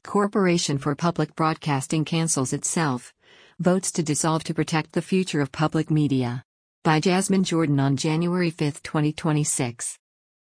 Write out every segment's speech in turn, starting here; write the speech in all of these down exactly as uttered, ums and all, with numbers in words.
Corporation for Public Broadcasting cancels itself. Votes to dissolve to protect the future of public media. By Jasmine Jordan on January fifth, twenty twenty-six.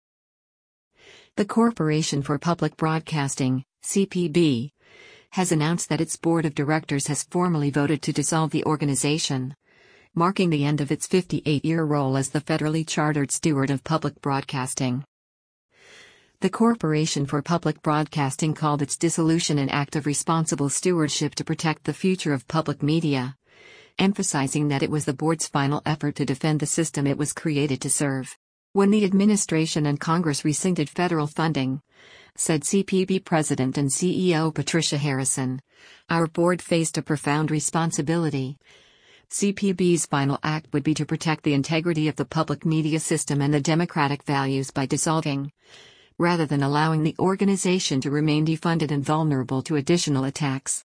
The Corporation for Public Broadcasting, C P B, has announced that its board of directors has formally voted to dissolve the organization, marking the end of its fifty-eight-year role as the federally chartered steward of public broadcasting. The Corporation for Public Broadcasting called its dissolution an act of responsible stewardship to protect the future of public media, emphasizing that it was the board's final effort to defend the system it was created to serve. When the administration and Congress rescinded federal funding, said C P B President and C E O Patricia Harrison, our board faced a profound responsibility. C P B's final act would be to protect the integrity of the public media system and the democratic values by dissolving, rather than allowing the organization to remain defunded and vulnerable to additional attacks.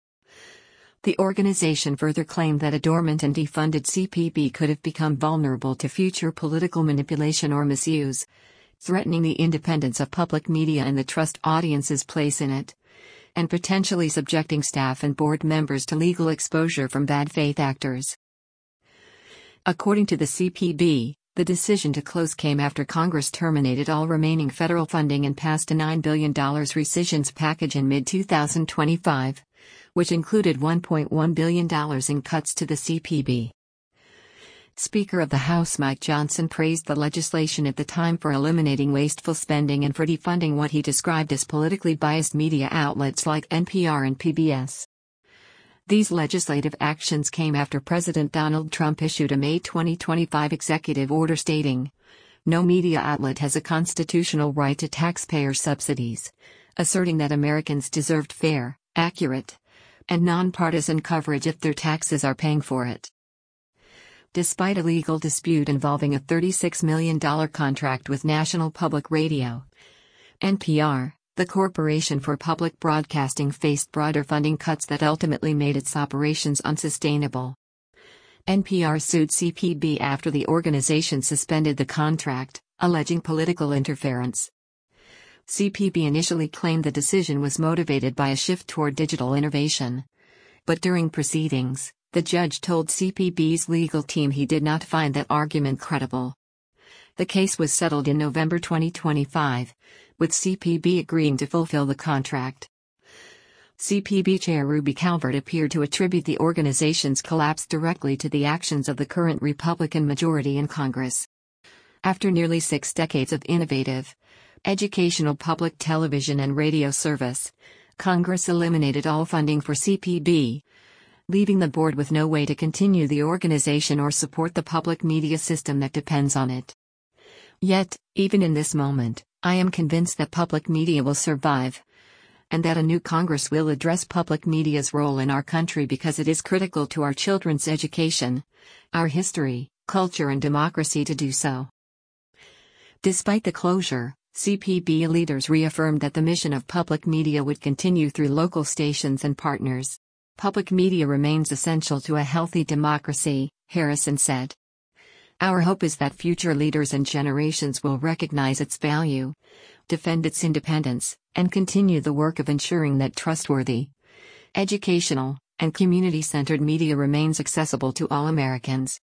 The organization further claimed that a dormant and defunded C P B could have become vulnerable to future political manipulation or misuse, threatening the independence of public media and the trust audiences place in it, and potentially subjecting staff and board members to legal exposure from bad faith actors. According to the C P B, the decision to close came after Congress terminated all remaining federal funding and passed a nine billion dollars rescissions package in mid twenty twenty-five, which included one point one billion dollars in cuts to the C P B. Speaker of the House Mike Johnson praised the legislation at the time for eliminating wasteful spending and for defunding what he described as politically biased media outlets like N P R and P B S. These legislative actions came after President Donald Trump issued a May twenty twenty-five executive order stating, "No media outlet has a constitutional right to taxpayer subsidies," asserting that Americans deserved fair, accurate, and nonpartisan coverage if their taxes are paying for it. Despite a legal dispute involving a thirty-six million dollars contract with National Public Radio, N P R, the Corporation for Public Broadcasting faced broader funding cuts that ultimately made its operations unsustainable. N P R sued C P B after the organization suspended the contract, alleging political interference. C P B initially claimed the decision was motivated by a shift toward digital innovation. But during proceedings, the judge told C P B's legal team he did not find that argument credible. The case was settled in November twenty twenty-five, with C P B agreeing to fulfill the contract. C P B Chair Ruby Calvert appeared to attribute the organization's collapse directly to the actions of the current Republican majority in Congress. After nearly six decades of innovative, educational public television and radio service, Congress eliminated all funding for C P B, leaving the board with no way to continue the organization or support the public media system that depends on it. Yet, even in this moment, I am convinced that public media will survive, and that a new Congress will address public media's role in our country because it is critical to our children's education, our history, culture and democracy to do so. Despite the closure, C P B leaders reaffirmed that the mission of public media would continue through local stations and partners. Public media remains essential to a healthy democracy, Harrison said. Our hope is that future leaders and generations will recognize its value, defend its independence, and continue the work of ensuring that trustworthy, educational, and community-centered media remains accessible to all Americans.